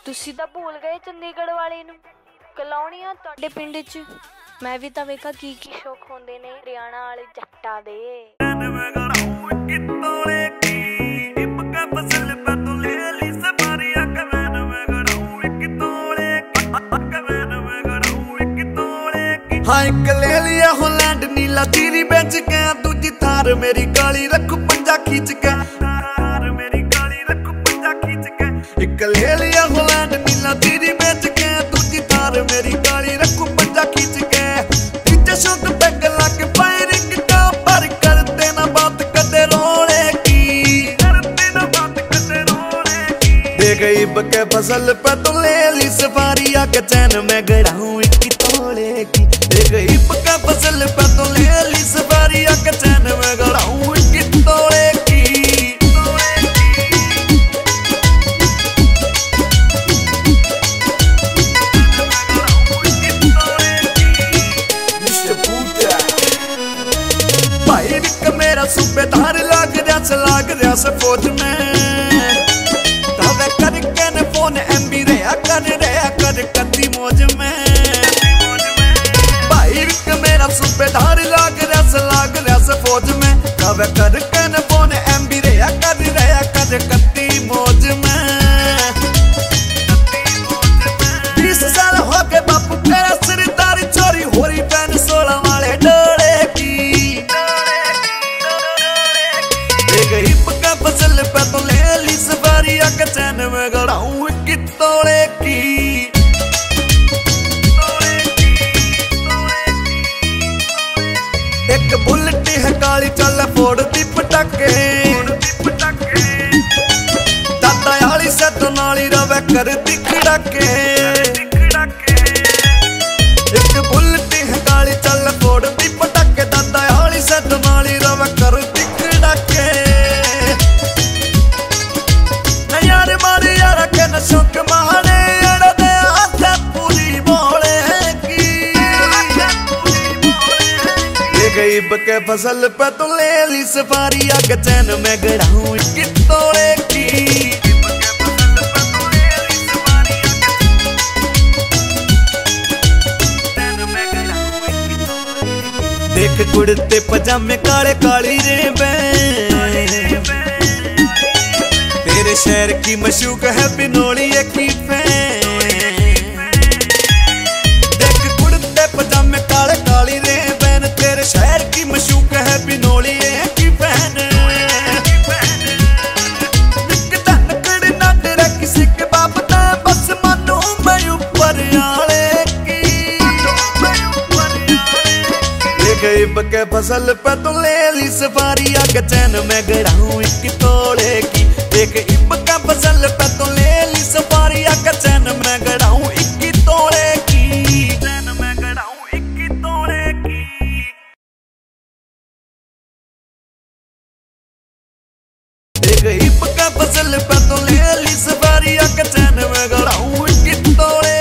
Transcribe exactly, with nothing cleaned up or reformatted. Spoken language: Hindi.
तुसी तां भूल गए चंडीगढ़ वाले नूं कलौणियां तुहाडे पिंड च। मैं भी तां वेखा की की शौक होंदे ने हरियाणा वाले जट्टां दे। हाँ एक ले लिया होलैंड नीला तीरी बेच के, दूजी थार मेरी गाली रखू पंजा खींच के, थार मेरी गाली रखू पंजा खींच के। एक ले लिया होलैंड नीला तीरी बेच के, दूजी थार मेरी गाली रखू पंजा खींच के। पीछे शौक पैग लाके फायरिंग का पर करते ना बात कदे रोने की, करते ना बात कदे रोने की। दे गई बके फसल पे तो ले ली सफारी, आके चैन में गड़ाऊं एक तोड़े की। दे गई बके फसल पे तो ले ली सफारी, आके चैन में गड़ाऊं एक तोड़े की। भाई विक मेरा सूबेदार लाग रहा से लाग रहा से फौज में, तवे करके ने फोन एमबी रहा कर रहा कर कदी मौज में। भाई विक मेरा सूबेदार लाग रहा से लाग रहा से फौज में, तवे करके ने फोन एमबी रहा कर रहा कर कदी मौज में। बीस साल हो गए बापू तेरा सरदारी चोरी हो रही पैन सोलह वाले डोले की। गई पक्का फसल पे तो ले ली सफारी, आके चैन में गड़ाऊं एक तोड़े की। एक बुलेट है काली चल फोड़ दी पटाके, दादा आली से तो नाली रवे कर दी खड़ाके। एक बुलेट है काली चल फोड़ दी पटाके, दादा आली से तो नाली रवे कर दी खड़ाके। शौक मारे अड़दे हाथ पूरी बोले की। ले गई बके फसल पे तो ले ली सफारी, आके चैन में गड़ाऊं एक तोड़े की। देख कुड़ते पजामे काले काली रेबे, तेरे शहर की मशूक है बिनोली की फैन। देख कुड़ते पजामे काले काली रे बैन, तेरे शहर की मशूक है बिनोली की फैन। किसी के बाप ने बस मानो मैं ऊपर आले की। ले गई बके फसल पे तो ले ली सफारी, आके चैन में गड़ाऊं एक तोड़े की। एक इब का फसल पे तो ले ली सफारी, आके चैन में गड़ाऊं एक तोड़े की। चैन में गड़ाऊं एक तोड़े की। एक इब का फसल पे तो ले ली सफारी, आके चैन में गड़ाऊं एक तोड़े